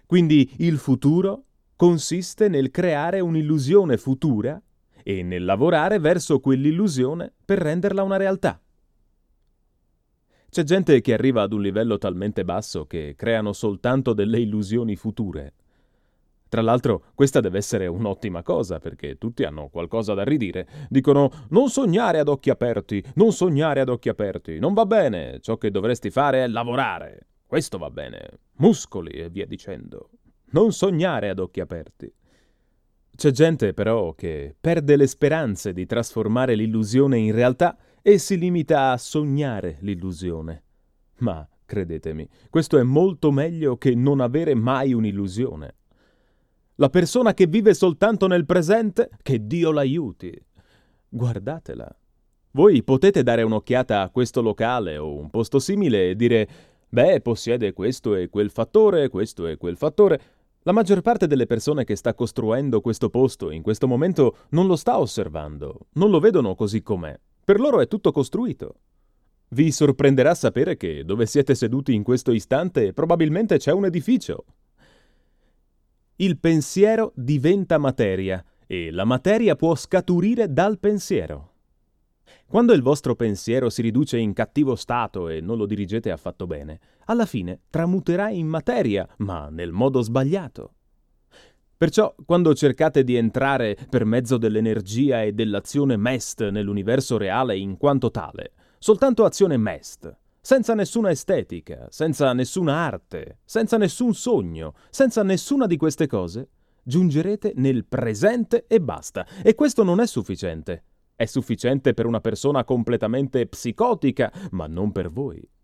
Quindi il futuro consiste nel creare un'illusione futura e nel lavorare verso quell'illusione per renderla una realtà. C'è gente che arriva ad un livello talmente basso che creano soltanto delle illusioni future. Tra l'altro, questa deve essere un'ottima cosa, perché tutti hanno qualcosa da ridire. Dicono: non sognare ad occhi aperti, non sognare ad occhi aperti, non va bene, ciò che dovresti fare è lavorare. Questo va bene, muscoli e via dicendo. Non sognare ad occhi aperti. C'è gente però che perde le speranze di trasformare l'illusione in realtà e si limita a sognare l'illusione. Ma, credetemi, questo è molto meglio che non avere mai un'illusione. La persona che vive soltanto nel presente, che Dio l'aiuti. Guardatela. Voi potete dare un'occhiata a questo locale o un posto simile e dire: beh, possiede questo e quel fattore, questo e quel fattore. La maggior parte delle persone che sta costruendo questo posto in questo momento non lo sta osservando, non lo vedono così com'è. Per loro è tutto costruito. Vi sorprenderà sapere che dove siete seduti in questo istante probabilmente c'è un edificio. Il pensiero diventa materia e la materia può scaturire dal pensiero. Quando il vostro pensiero si riduce in cattivo stato e non lo dirigete affatto bene, alla fine tramuterà in materia, ma nel modo sbagliato. Perciò, quando cercate di entrare per mezzo dell'energia e dell'azione MEST nell'universo reale in quanto tale, soltanto azione MEST, senza nessuna estetica, senza nessuna arte, senza nessun sogno, senza nessuna di queste cose, giungerete nel presente e basta. E questo non è sufficiente. È sufficiente per una persona completamente psicotica, ma non per voi.